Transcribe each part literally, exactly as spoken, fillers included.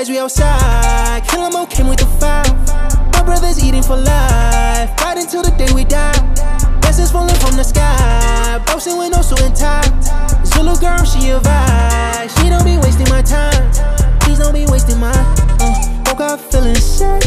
guys, we outside. Kill 'em all came with the fire. My brothers eating for life, fight until the day we die. Blessings falling from the sky, boasting with no suit and tie. Zulu girl, she a vibe. She don't be wasting my time. Please don't be wasting my uh, woke up feeling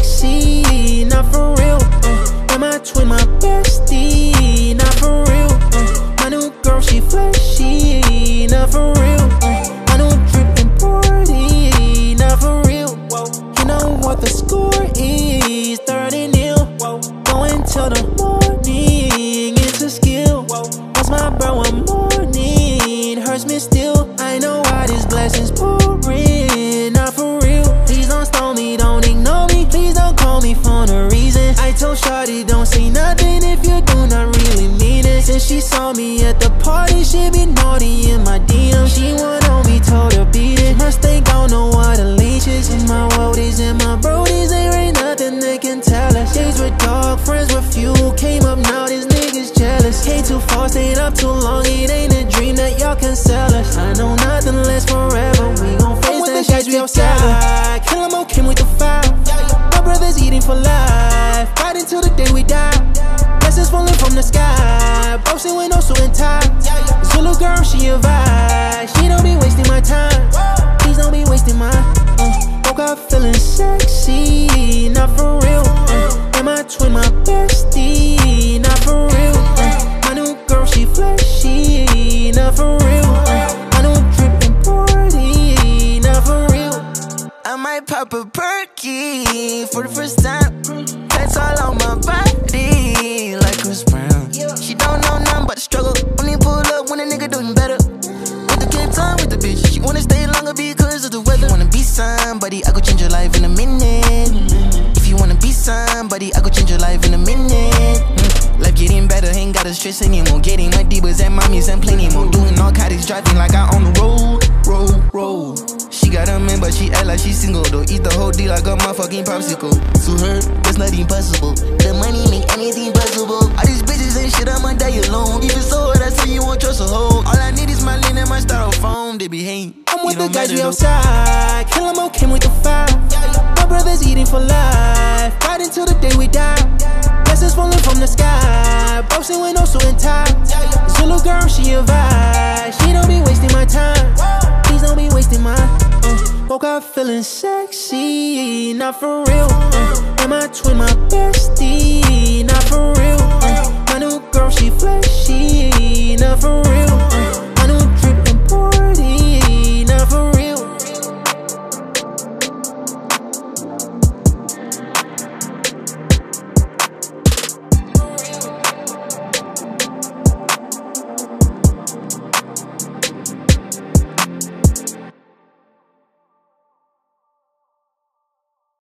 sexy, not for real. Uh, am I twin, my bestie, not for real. Uh, my new girl, she flashy, not for real. Uh, my new drip and party, not for real. You know what the score is, thirty nil. Going till the morning, it's a skill. What's my bro one morning, hurts me still. I know why this blessing's pouring, not for real. Please don't stone me, don't ignore me. Please don't call me for no reason. I told Shawty don't say nothing if you do not really mean it. Since she saw me at the party, she be naughty in my D M. She want on me, told her beat it. Must think I don't know what the leash is. In my worldies and my brodies, there ain't nothing they can tell us. Days with dog, friends with few. Came up now, these niggas jealous. Came too far, stayed up too long. It ain't a dream that y'all can sell us. I know nothing lasts forever. We gon' face that shit we outside. Kill 'em all came with the fire. My brothers eating for life, fight until the day we die. Blessings falling from the sky, boasting with no suit and tie. Zulu girl, she a vibe. She don't be wasting my time. Please don't be wasting my uh, woke up feeling sexy, not for real. Uh, am I twin, my bestie, not for real. Uh, my new girl, she flashy, not for real. Uh, my new drip and party, not for real. I might pop a perky for the first time. That's all on my body, like Chris Brown. She don't know nothing but the struggle. Only pull up when a nigga doing better. With the Cape Town with the bitch, she wanna stay longer because of the weather. Wanna be somebody, I go change your life in a minute. If you wanna be somebody, I go change your life in a minute. Life getting better, ain't gotta stress anymore. Getting my divas and mommies and plenty more. Doing narcotics, driving like I on the road, road, road. She got a man, but she act like she single. Don't eat the whole deal like a motherfucking popsicle. To her, that's not impossible. The money make anything possible. All these bitches ain't shit, I'ma die alone. Even so, that's how you won't trust a hoe. All I need is my lean and my styrofoam. They be hating. I'm with the guys, we outside. Kill 'em all came with the fire. My brothers eating for life, fight until the day we die. Blessings falling from the sky, boasting with no suit and tie. Zulu girl, she a vibe. She don't be wasting my time. Please don't be wasting my uh, woke up feeling sexy, not for real. Uh, am I twin, my bestie, not for real. Uh, my new girl, she flashy, not for real.